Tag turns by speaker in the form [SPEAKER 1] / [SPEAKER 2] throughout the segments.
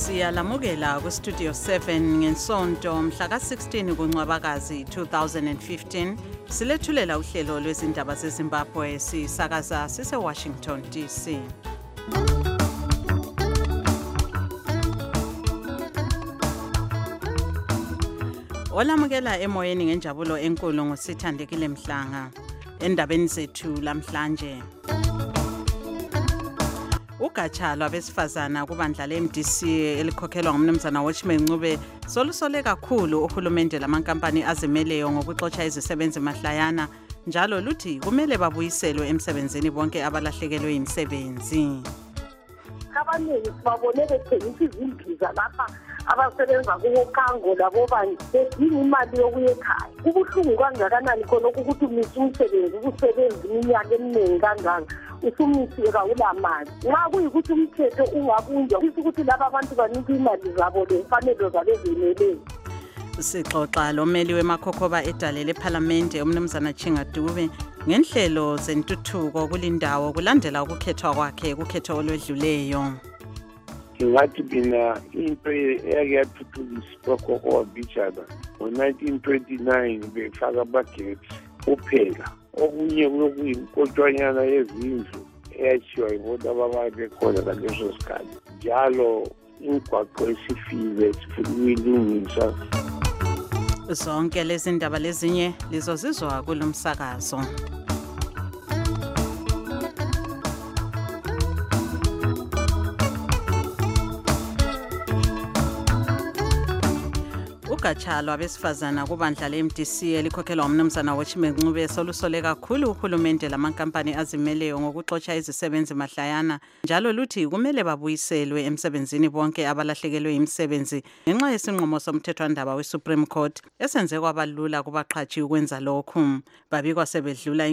[SPEAKER 1] Siyalamukela ku-Studio 7 ngeNsonto mhla ka-16 kuNcwabakazi 2015 silethulela uhlelo lwezindaba zeZimbabwe sisakaza sise-Washington DC. Olamukela emoyeni ngenjabulo enkulu nguSithandekile Mhlanga endabeni zethu lamhlanje. Ugatsha lwabesifazana kubandla le-MDC elikhokhelwa ngumnumzana Watchman Ncube solusole kakhulu uhulumende lamankampani azimeleyo ngokuxotsha izisebenzi mahlayana njalo luthi kumele babuyiselwe emsebenzini bonke abalahlekelwe imisebenzi.
[SPEAKER 2] Abaningi sibabone bethengisa izimbiza lapha abasebenza kuwokango labobani bedinga imali yokuya ekhaya. Kubuhlungu kangakanani khona ukuthi umisa umsebenzi ukusebenza iminyaka eminingi kangaka usumisiwe kawulamali. Nxa kuyikuthi umthetho ungabunjwa kusho ukuthi laba abantu banika imali zabo lemfanelo zabezimeleyo.
[SPEAKER 1] Sixoxa lomeli wemakhokhoba edale lephalamende umnumzana Chingadube ngenhlelo zentuthuko kulindawo kulandela ukukhethwa kwakhe kukhetho olwedluleyo.
[SPEAKER 3] Ngathi mina into eyake yathuthukisa ugogo wabijana ngo-1929 befaka amagetsi kuphela. Okunye kuyinkontshwanyana yezindlu eyakhiwa yibona ababali bekhona ngaleso sikhathi. Njalo imigwaqo esifiwe sifuna ukuyilungisa.
[SPEAKER 1] Zonke lezi ndaba lezinye lizozizwa kulo msakazo. Ugatsha lwabesifazana kubandla le-MDC elikhokhelwa ngumnumzana Watchman Ncube solusole kakhulu uhulumende lamankampani azimeleyo ngokuxotsha izisebenzi mahlayana njalo luthi kumele babuyiselwe emsebenzini bonke abalahlekelwe imisebenzi ngenxa yesinqumo somthethwandaba we-Supreme Court esenze kwabalula kubaqhatshi ukwenza lokhu. Babikwa sebedlula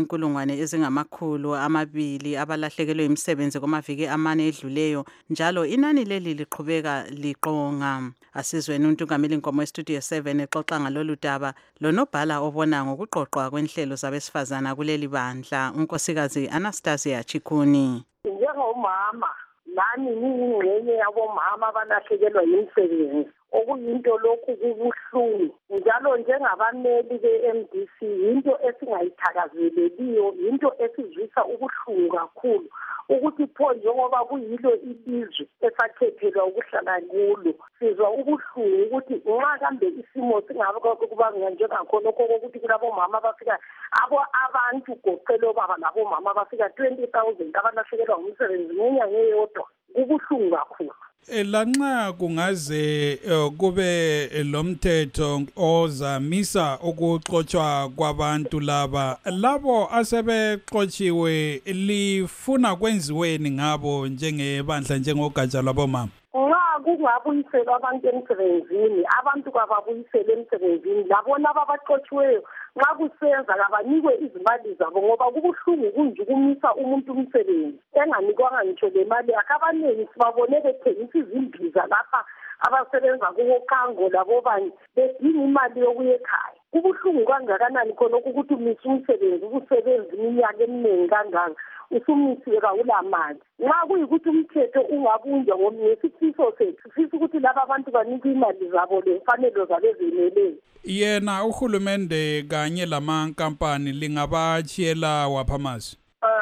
[SPEAKER 1] 200,000 abalahlekelwe imisebenzi kumaviki amane edluleyo njalo inani leli liqhubeka liqonga. Asizweni uNtungameli Nkomo Studio 7 exoxa ngalolu daba lonobhala obona ngokuqoqwa kwenhlelo zabesifazana kuleli bandla unkosikazi Anastasia Chikuni.
[SPEAKER 2] Njengomama nami ngiyingxenye yabomama abalahlekelwa yimisebenzi okuyinto lokhu kubuhlungu njalo njengabameli be-MDC yinto esingayithakazeleliyo yinto esizwisa ubuhlungu kakhulu ukuthi pho njengoba kuyilo ilizwe esakhethelwa ukuhlala kulo sizwa ubuhlungu ukuthi nxa kambe isimo singabe kuba njengakhonokho kokuthi kulabomama abafika abantu goqela obaba labomama abafika 20,000 abalahlekelwa ngumsebenzi ngenyanga eyodwa kubuhlungu kakhulu.
[SPEAKER 4] Lanxa kungaze kube lomthetho ozamisa ukuxotsha kwabantu labo asebexotshiwe lifuna kwenziweni ngabo njengebandla njengogatsha lwabomama.
[SPEAKER 2] Nxa kungabuyiselwa abantu emsebenzini abantu kababuyisele emsebenzini labona ababaxotshiweyo nxa kusenza kabanikwe izimali zabo ngoba kubuhlungu kunje ukumisa umuntu umsebenzi enganikwanga ngitsho le mali yakhe. Abaningi sibabone bethengisa izimbiza lapha abasebenza kuwokango labobani bedinga imali yokuya ekhaya. Kubuhlungu kangakanani khona ukuthi umisa umsebenzi ukusebenza iminyaka eminingi kangaka usumisiwe kawulamali. Nxa kuyikuthi umthetho ungabunjwa ngesifiso sethu sifisa ukuthi laba abantu banikwe imali zabo lemfanelo zabezimeleyo.
[SPEAKER 4] Yena uhulumende kanye lamankampani lingabachiyela waphamazi.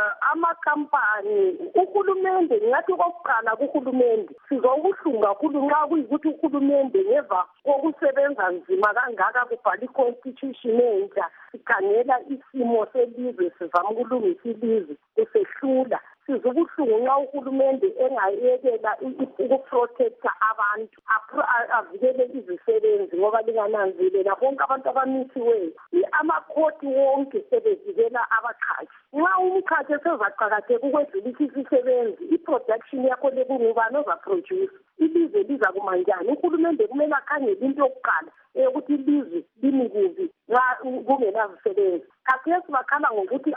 [SPEAKER 2] Amakampani uhulumende ngathi kokuqala kuhulumende sizwa ubuhlungu kakhulu nxa kuyikuthi uhulumende ngeva kokusebenza nzima kangaka kubhala i-constitution entsha sikhangela isimo selizwe sizama ukulungisa ilizwe kusehlula. Sizwa ubuhlungu nxa uhulumende engayekela ukuprotecta abantu avikele izisebenzi ngoba lingananzelela bonke abantu abamisiweyo amakhoti wonke sebevikela abaqhashi. Nxa umkhathi esezaqakatheka ukwedlulisa isisebenzi i-production yakho lekungubani ozaproduce ilizwe liza kumanjani. Uhulumende kumele akhangele into yokuqala ukuthi ilizwe limi kubi nxa kungenazisebenzi. Khathesi bakhala ngokuthi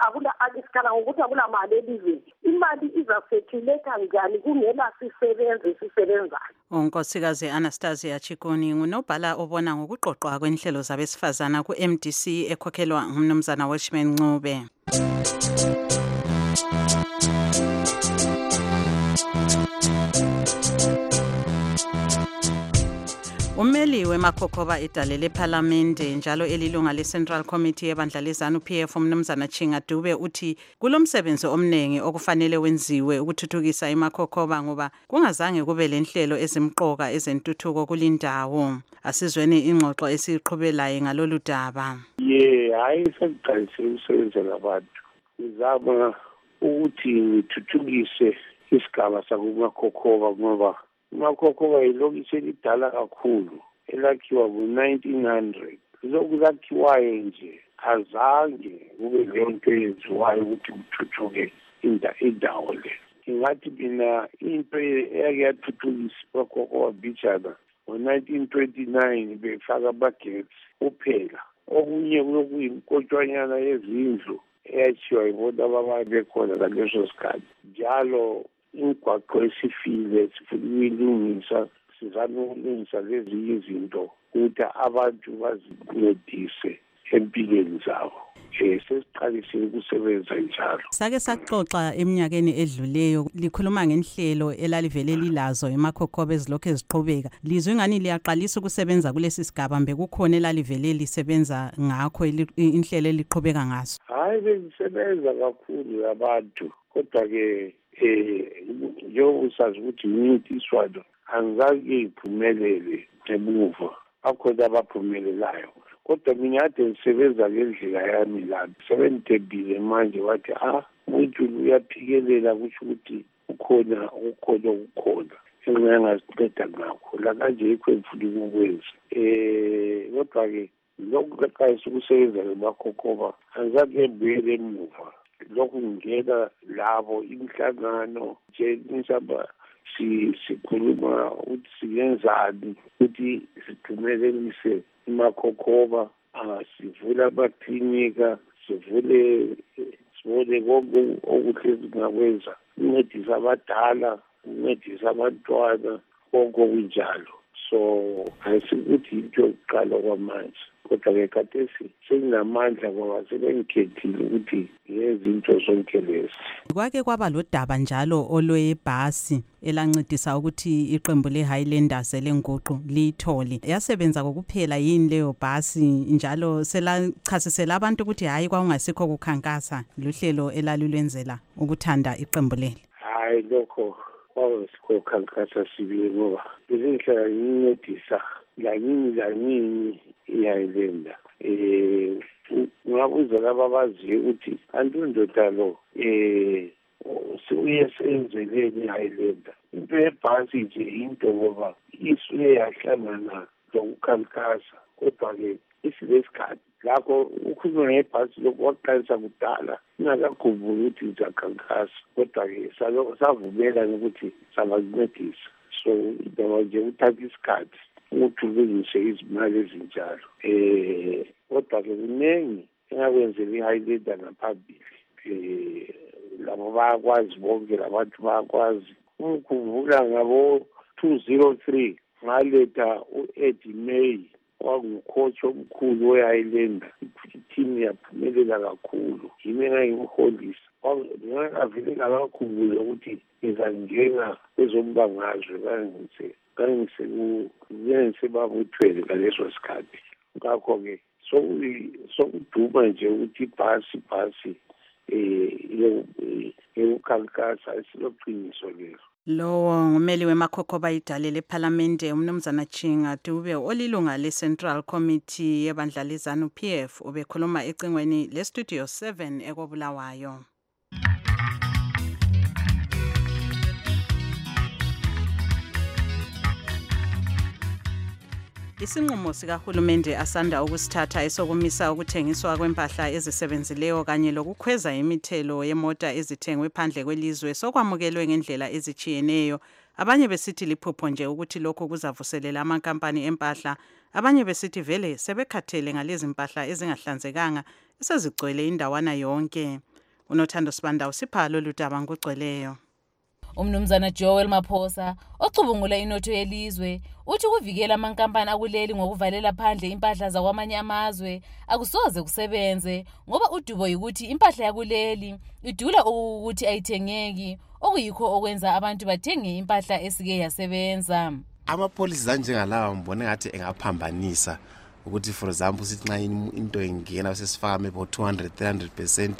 [SPEAKER 2] akula mali elizweni. Imali izasethuletha njani kungela sisebenzi esisebenzayo.
[SPEAKER 1] Unkosikazi Anastasia Chikuni ngunobhala obona ngokuqoqwa kwenhlelo zabesifazana ku-MDC ekhokhelwa ngumnumzana Watchman Ncube. Ummeli weMakhokhoba idalele ePhalamende njalo elilunga leCentral Committee yebandla lezanu PF umnumzana Chinga Dube uthi kulomsebenzi omnengi okufanele wenziwe ukuthuthukisa iMakhokhoba ngoba kungazange kube lenhlelo ezimqoka ezentuthuko kulindawo. Asizweni ingxoxo esiqhubelayo ngalolu daba.
[SPEAKER 3] Hayi sekuqalise ukusebenza labantu. Ngizama ukuthi ngithuthukise isigaba sakuMakhokhoba ngoba iMakhokhoba yilokhu elidala kakhulu elakhiwa ngo-1900. Lokhu lakhiwayo nje azange kube lento eyenziwayo ukuthi kuthuthuke indawo le. Ngingathi mina into eyake yathuthukisa iMakhokhoba bijana ngo-1929 befaka amagetsi kuphela. Okunye kuyimkotshwanyana yezindlu eyakhiwa yibona abababe bekhona ngaleso sikhathi. Njalo imigwaqo esifile sifuna ukuyilungisa, sizame ukulungisa lezi izinto ukuthi abantu bazincedise empilweni zabo. Sesiqalisile ukusebenza njalo.
[SPEAKER 1] Sake saxoxa eminyakeni edluleyo likhuluma ngenhlelo elalivele lilazo eMakhokhoba ezilokhu eziqhubeka. Lizwe ngani liyaqalisa ukusebenza kulesi sigaba mbe kukhona elalivele lisebenza ngakho inhlelo eliqhubeka ngaso.
[SPEAKER 3] Hayi bezisebenza kakhulu abantu kodwa ke njengoba usazi ukuthi imincintiswano angizange iphumelele emuva. Bakhona abaphumelelayo. Kodwa mina kade ngisebenza ngendlela yami lami. Sebengithembile manje wathi umuntu uyaphikelela kusho ukuthi ukhona. Engingasiqeda ngakho. La kanje yikho engifuna ukukwenza. Kodwa-ke lokhu kaqalisa ukusebenza ngeMakhokhoba angizange ngibuyele emuva. Lokhu ngena labo imihlangano nje nisaba sikhuluma ukuthi siyenzani ukuthi sigcimelelise iMakhokhoba, sivula amaklinika, sibone konke okuhle singakwenza, uncedisa abadala, uncedisa abantwana, konke okunjalo. So ayisikuthi into yokuqala kwamanje kodwa-ke khathesi senginamandla ngoba sebengikhethile ukuthi ngezinto zonke lezi.
[SPEAKER 1] Kwake kwaba lodaba njalo olwebhasi elancedisa ukuthi iqembu leHighlanders elenguqu lithole. Yasebenza kokuphela yini leyo bhasi njalo selachasisela abantu ukuthi hayi kwakungasikho kukhankasa luhlelo elalulwenzela ukuthanda iqembu leli?
[SPEAKER 3] Hayi lokho kwakungasikho kukhankasa sibili ngoba bezinhlala ngincedisa lanini iHighlander. Ngabuza laba abaziyo ukuthi kanti undoda lo uye senzeleni iHighlander. Into yebhasi nje into ngoba isuke yahlangana lokukhankasa kodwa-ke isilesikhathi lakho ukhuluma ngebhasi lokhu waqalisa kudala ingakakhumbuli ukuthi ngizakhankasa kodwa-ke savumela ukuthi sabancedisa. So indaba nje uthatha isikhathi ukuthi ulungise izimali ezinjalo. Kodwa-ke kuningi engakwenzela iHighlander ngaphambili. Labo bayakwazi bonke labantu bayakwazi. Ukukhumbula ngabo-203 ngaletha u-Eddie May wangukhochi omkhulu we-Highlander. I-team yaphumelela kakhulu. Yimi engangimholisa. Ngingavele ngakakhumbule ukuthi ngizangena kwezombangazwe ngisebabuthwele ngaleso sikhathi. Ngakho-ke sokuduma nje ukuthi ibhasi yokukhankasa isiloqiniso lelo.
[SPEAKER 1] Lowo ngumeli weMakhokhoba idalele ePhalamende umnumzana Chinga Dube olilunga leCentral Committee yebandla lezanu PF ubekhuluma ecingweni leStudio 7 ekobulawayo. Isinqumo sikahulumende asanda ukusithatha esokumisa ukuthengiswa kwempahla ezisebenzileyo kanye lokukhweza imithelo yemota ezithengwe phandle kwelizwe sokwamukelwe ngendlela ezichiyeneyo. Abanye besithi liphupho nje ukuthi lokho kuzavuselela amankampani empahla. Abanye besithi vele sebekhathele ngalezi mpahla ezingahlanzekanga esezigcwele indawana yonke. Unothando Sibanda usipha lolu daba ngogcweleyo.
[SPEAKER 5] Umnumzana Joel Maphosa ocubungula inotho yelizwe uthi kuvikela amankampani akuleli ngokuvalela phandle impahla zakwamanye amazwe akusoze kusebenze ngoba udubo ukuthi impahla yakuleli idula ukuthi ayithengeki okuyikho okwenza abantu bathenge impahla esike yasebenza.
[SPEAKER 6] Ama-policies anjengalawa ngibone ngathi engaphambanisa ukuthi for example sithi nxa into ingena sesifaka maybe 200-300%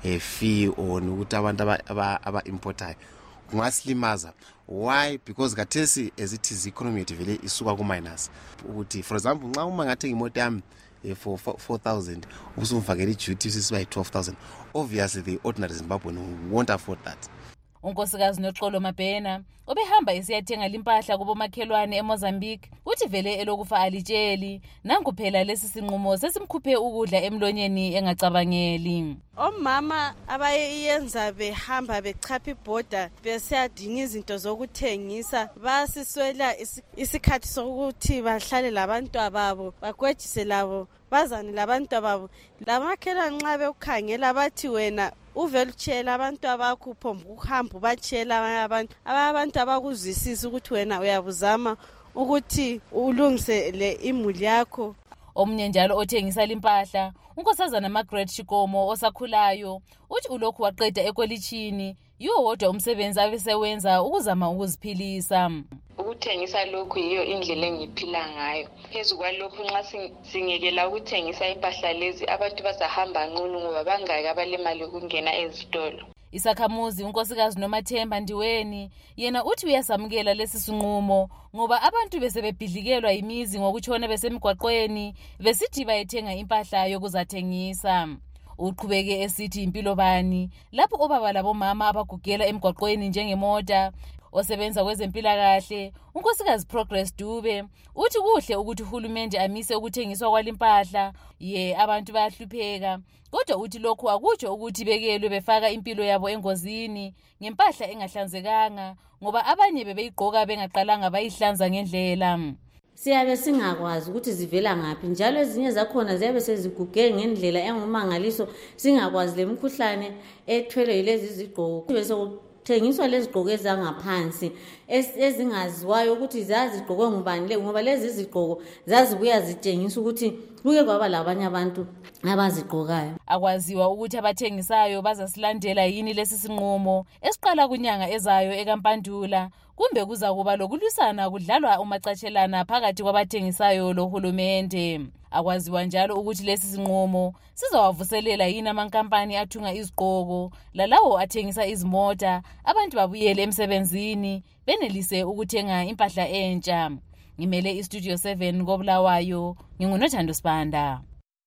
[SPEAKER 6] fee on ukuthi abantu aba-importayo kungasilimaza. Why? Because kathesi as it is economy yethu vele isuka ku-minus ukuthi for example nxa uma ngathenga imoto yami for 4,000 usumfakela i-duty sisiba yi-12,000, obviously the ordinary Zimbabwean won't afford that.
[SPEAKER 5] Unkosikazi Noxolo Mabhena obehamba esiyathenga limpahla kubomakhelwane eMozambique uthi vele elokufa alitsheli nangu phela lesi sinqumo sesimkhuphe ukudla emlonyeni engacabangeli.
[SPEAKER 7] Omama abayenza behamba bechapha ibhoda besiyadinga izinto zokuthengisa basiswela isikhathi sokuthi bahlale labantwana babo bagwejise labo bazane labantwana babo. Lamakhelwane nxa bekukhangela bathi wena uvele utshela abantu abakupho ukuhamba ubatshela abantu abakuzwisisa ukuthi wena uyabuzama ukuthi ulungise le imuli yakho.
[SPEAKER 5] Omunye njalo othengisa limpahla unkosazana Margaret Shikomo osakhulayo uthi ulokhu waqeda ekolitshini yiwo wodwa umsebenzi abesewenza ukuzama ukuziphilisa.
[SPEAKER 8] Ukuthengisa lokhu yiyo indlela engiphila ngayo. Phezu kwalokho nxa singekela ukuthengisa impahla lezi abantu bazahamba nqunu ngoba bangaki abalemali ukungena ezitolo.
[SPEAKER 5] Isakhamuzi unkosikazi Nomathemba Ndiweni yena uthi uyasamukela lesi sinqumo ngoba abantu besebebhidlikelwa imizi ngokutshona besemgwaqweni besithi bayethenga impahla yokuzathengisa. Uqhubeke esithi impilo bani lapho obaba labomama abagugela emgwaqweni njengemota. Osebenza kwezempilakahle unkosikazi Progress Dube uthi kuhle ukuthi uhulumende amise ukuthengiswa kwalimpahla abantu bayahlupheka kodwa uthi lokhu akutsho ukuthi bekelwe befaka impilo yabo engozini ngempahla engahlanzekanga ngoba abanye bebeyigqoka bengaqalanga bayihlanza ngendlela.
[SPEAKER 9] Siyabe singakwazi ukuthi zivela ngaphi njalo ezinye zakhona ziyabe seziguge ngendlela engumangaliso singakwazi lemkhuhlane ethwele yilezi zigqoko bese thengiswa lezi zigqoko ezangaphansi ezingaziwayo ukuthi zazigqokwe ngubani ngoba lezi zigqoko zazibuya zitshengisa ukuthi kuke kwaba labanye abantu abazigqokayo.
[SPEAKER 5] Akwaziwa ukuthi abathengisayo bazasilandela yini lesi sinqumo esiqala kunyanga ezayo ekaMpandula kumbe kuza kuba lokulwisana kudlalwa umacatshelana phakathi kwabathengisayo lohulumende. Akwaziwa njalo ukuthi lesi sinqumo sizawavuselela yini amankampani athunga izigqoko lalawo athengisa izimota abantu babuyele emsebenzini benelise ukuthenga impahla entsha. Ngimele iStudio 7 koBulawayo nginguNothando Sibanda.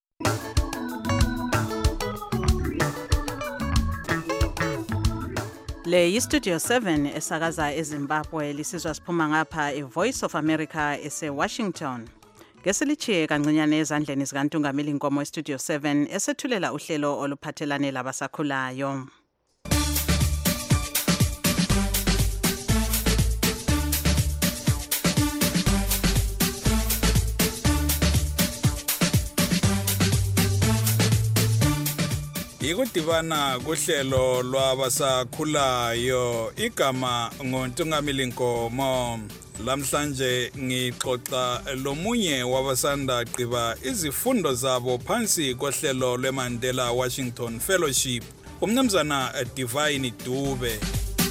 [SPEAKER 1] Le yiStudio 7 esakaza eZimbabwe lisizwa siphuma ngapha eVoice of America eseWashington. Ngesilichiye kancinyane ezandleni zikaNtungameli Nkomo eStudio 7 esethulela uhlelo oluphathelane labasakhulayo.
[SPEAKER 4] Ikudibana kuhlelo lwabasakhulayo igama ngoNtungameli Nkomo. Lamhlanje ngixoxa lomunye wabasanda gqiba izifundo zabo phansi kohlelo lweMandela Washington Fellowship umnumzana Divine Dube.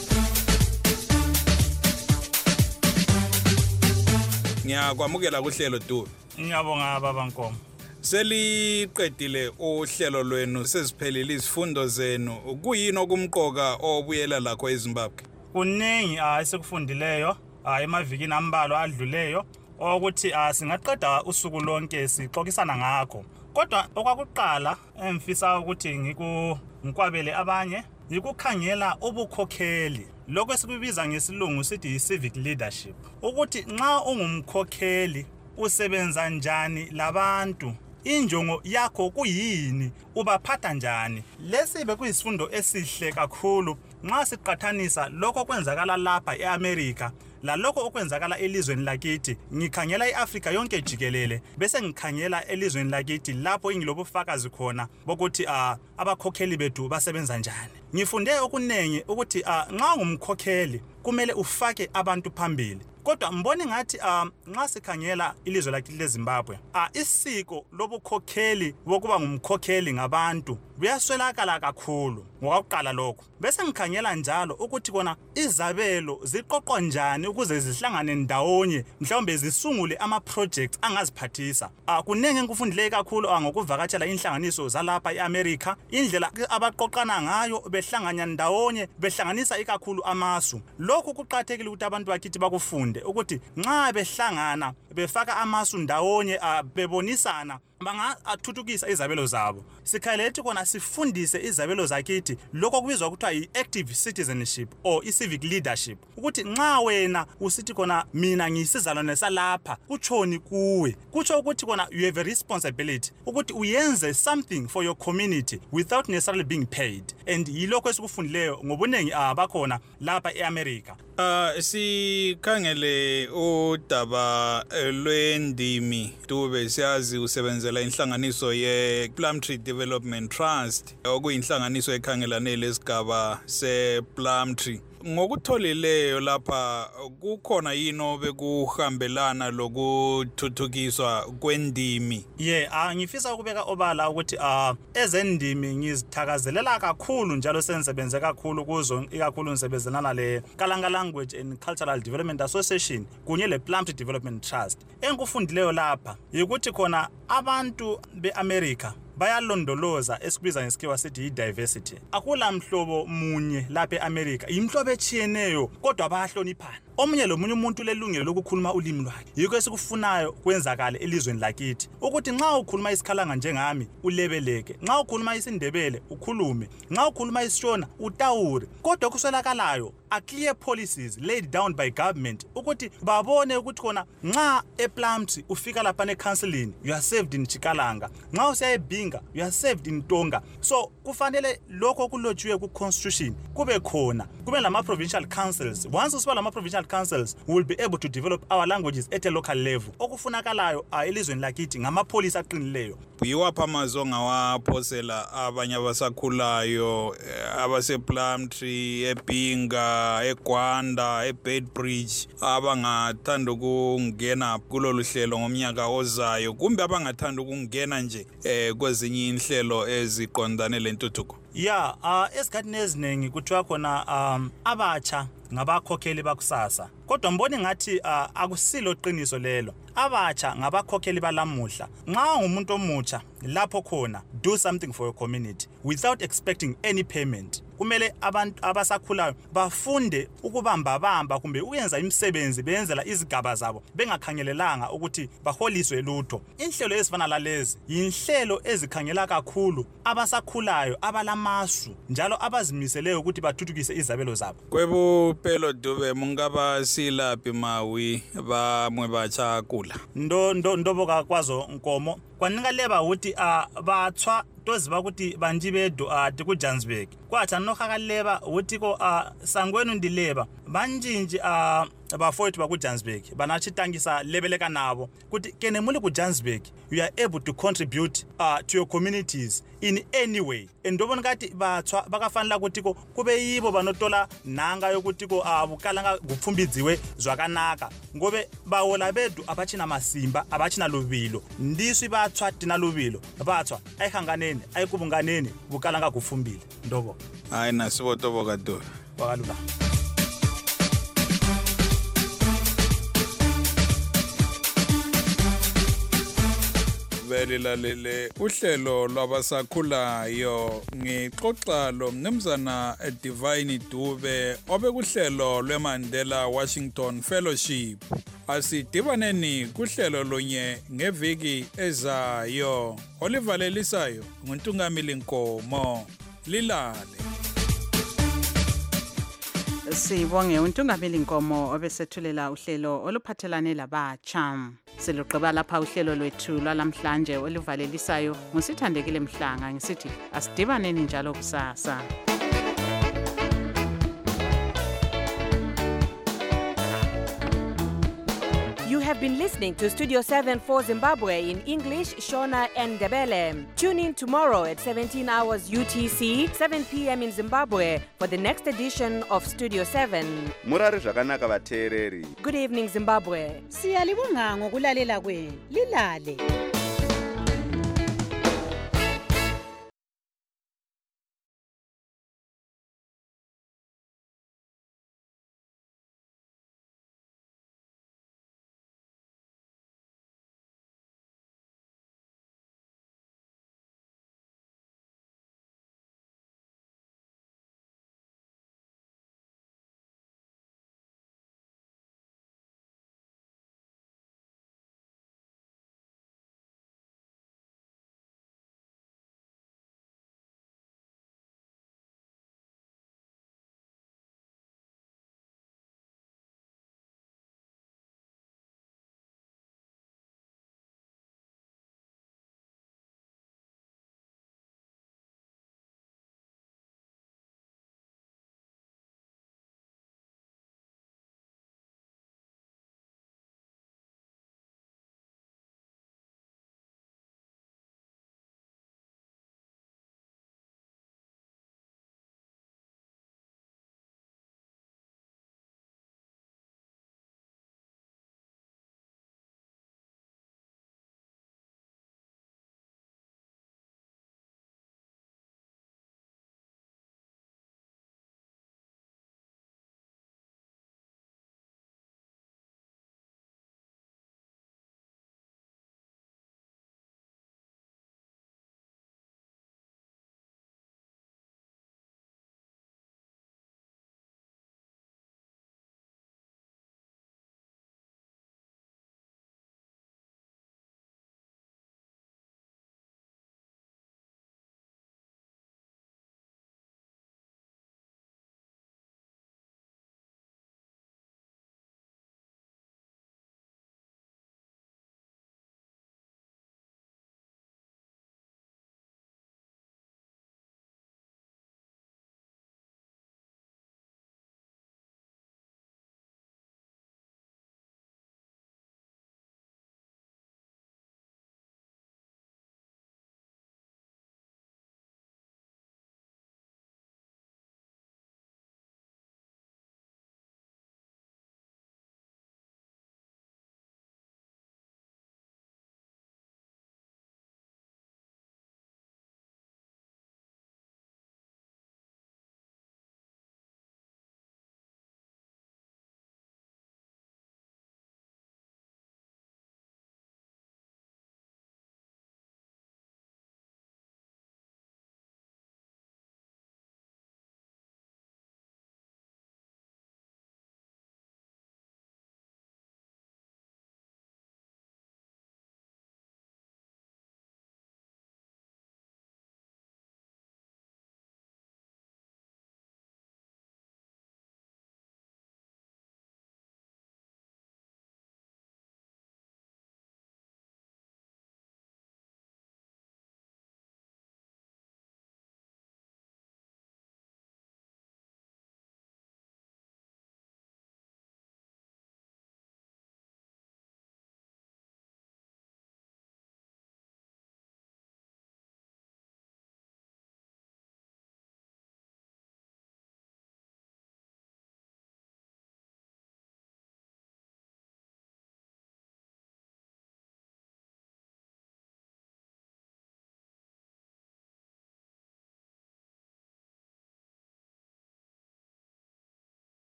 [SPEAKER 4] Ngiyakwamukela kuhlelo Dube.
[SPEAKER 10] Ngiyabonga baba Nkomo.
[SPEAKER 4] Seliqedile uhlelo lwenu seziphelile izifundo zenu kuyini okumqoka obuyela lakho eZimbabwe?
[SPEAKER 10] Kuningi esikufundileyo emavikini ambalwa adluleyo ukuthi singaqeda usuku lonke sixoxisana ngakho. Kodwa okwakuqala emfisa ukuthi ngikwabele abanye yikukhangela ubukhokheli. Lokho esikubiza ngesilungu sithi civic leadership. Ukuthi nxa ungumkhokheli usebenza njani labantu? Injongo yakho kuyini? Ubaphatha njani? Lesi bekuyisifundo esihle kakhulu nxa siqathanisa lokho kwenzakala lapha eAmerica lalokho okwenzakala elizweni lakithi. Ngikhangela iAfrica yonke jikelele bese ngikhangela elizweni lakithi lapho ingilobufakazi khona bokuthi abakhokheli bethu basebenza njani. Ngifunde okunengi ukuthi nxa ungumkhokheli kumele ufake abantu phambili. kodwa mbone ngathi nxa sikhangela ilizwe lakithi leZimbabwe isiko lobukhokheli wokuba ngumkhokheli ngabantu buyaswelakala kakhulu ngokuqala lokho bese ngikhangela njalo ukuthi kona izabelo ziqoqwa njani ukuze zihlangane ndawonye mhlawumbe zisungule ama projects angaziphathisa kunenge ngikufundile kakhulu ngokuvakatshela inhlanganiso zalapha eAmerica indlela abaqoqana ngayo behlanganya ndawonye behlanganisa ikakhulu amasu lokho kuqhathekile ukuthi abantu bakithi bakufunde ukuthi nxa behlangana befaka amasu ndawonye bebonisana bangathuthukisa izabelo zabo sikhalethi kona sifundise izabelo zakithi lokho kubizwa ukuthiwa i-active citizenship or i-civic leadership ukuthi nxa wena usithi kona mina ngisizalwane salapha kutshoni kuwe kutsho ukuthi kona you have a responsibility ukuthi uyenze something for your community without necessarily being paid and yilokho esikufundileyo ngobunengi bakhona lapha eAmerica.
[SPEAKER 4] Sikhangele udaba lwendimi Dube siyazi usebenzela inhlanganiso ye Plumtree Development Trust okuyinhlanganiso ekhangelane lesigaba se Plumtree. Ngokutholileyo lapha kukhona yini bekuhambelana lokuthuthukiswa kwendimi?
[SPEAKER 10] Ngifisa ukubeka obala ukuthi ezendimi ngizithakazelela kakhulu njalo sengisebenze kakhulu kuzo ikakhulu ngisebenzelana le Kalanga Language and Cultural Development Association kunye le Plumtree Development Trust. Engikufundileyo lapha ukuthi khona abantu beAmerica bayalondoloza esikubiza ngesikhiwa sithi diversity. Akula mhlobo munye lapha eAmerica imhlobo echiyeneyo kodwa bayahloniphana. Omunye lomunye umuntu lelungelo lokukhuluma ulimi lwakhe. Yikho esikufunayo kwenzakala elizweni lakithi. Ukuthi nxa ukhuluma isikhalanga njengami ulebeleke. Nxa ukhuluma isindebele ukhulume. Nxa ukhuluma isishona utawure. Kodwa kuswelakalayo clear policies laid down by government ukuthi babone ukuthi khona nxa ePlumtree ufika lapha necounseling you are saved in Chikalanga. Nxa usiya eBinga you are saved in Tonga. So kufanele lokho kulotshiwe ku constitution kube khona. Kube lama provincial councils. Once usiba lama provincial councils we will be able to develop our languages at a local level. Okufunakalayo elizweni lakithi ngamapolisa aqinileyo.
[SPEAKER 4] Yiwapha amazonga waphosela abanye abasakhulayo abase Plumtree eBinga eGwanda eBedbridge abangathanda ukungena kulolu hlelo ngomnyaka ozayo kumbe abangathanda ukungena nje kwezinye inhlelo eziqondane lentuthuko?
[SPEAKER 10] Esikhathini eziningi kuthiwa khona abatsha ngabakhokheli bakusasa kodwa mbone ngathi akusilo qiniso lelo. Abatsha ngabakhokheli balamuhla. Nxa ungumuntu omutsha lapho khona do something for your community without expecting any payment. Kumele abantu abasakhulayo bafunde ukubamba kumbe uyenza imisebenzi beyenzela izigaba zabo bengakhangelelanga ukuthi baholiswe lutho. Inhlelo ezifana lalezi yinhlelo ezikhangela kakhulu abasakhulayo abalamasu njalo abazimiseleyo ukuthi bathuthukise izabelo zabo.
[SPEAKER 4] Kwebupelo Dube mungaba silaphi mawi bamwe batsha kula?
[SPEAKER 10] Ndoboka kwazo nkomo kwanika leba ukuthi bathwa toziba ukuthi banjibedu ku Johannesburg kwathi nohakaleba ukuthi ko sangwenu ndileba banjinji abafowethu baku Johannesburg banachitangisa lebeleka nabo kuti kene muli ku Johannesburg you are able to contribute to your communities in any way. Endobona ngathi bathwa bakafanele ukuthi ko kube yibo banotola nanga yokuthi ko bukalanga kupfumbidziwe zwakanaka ngobe bawola bedu abachina masimba abachina lubilo ndiswi bathwa tina lubilo bathwa ayihanganeni ayikubunganeni bukalanga kupfumbile ndobo
[SPEAKER 4] hayi nasibotobo kado
[SPEAKER 10] wakalula.
[SPEAKER 4] Belilalele uhlelo lwabasakhulayo ngixoxa lo mnumzana Divine Dube obekuhlelo lweMandela Washington Fellowship. Asidibaneni kuhlelo lonye ngeviki ezayo olivalelisayo nguNtungamili Nkomo lilale.
[SPEAKER 1] Sibonge uNtungamili Nkomo obesethulela uhlelo oluphathelane labatsha. Siluqeba lapha uhlelo lwethu lwalamhlanje oluvalelisayo ngusithandekile Mhlanga ngisithi asidibaneni njalo kusasa.
[SPEAKER 11] You have have been listening to Studio 7 for Zimbabwe in English, Shona and Ndebele. Tune in tomorrow at 17 hours UTC, 7 p.m. in Zimbabwe for the next edition of Studio 7.
[SPEAKER 12] Murari zvakanaka vateereri.
[SPEAKER 11] Good evening, Zimbabwe.
[SPEAKER 13] Siyalibonga ngokulalela kwenu. Lilale.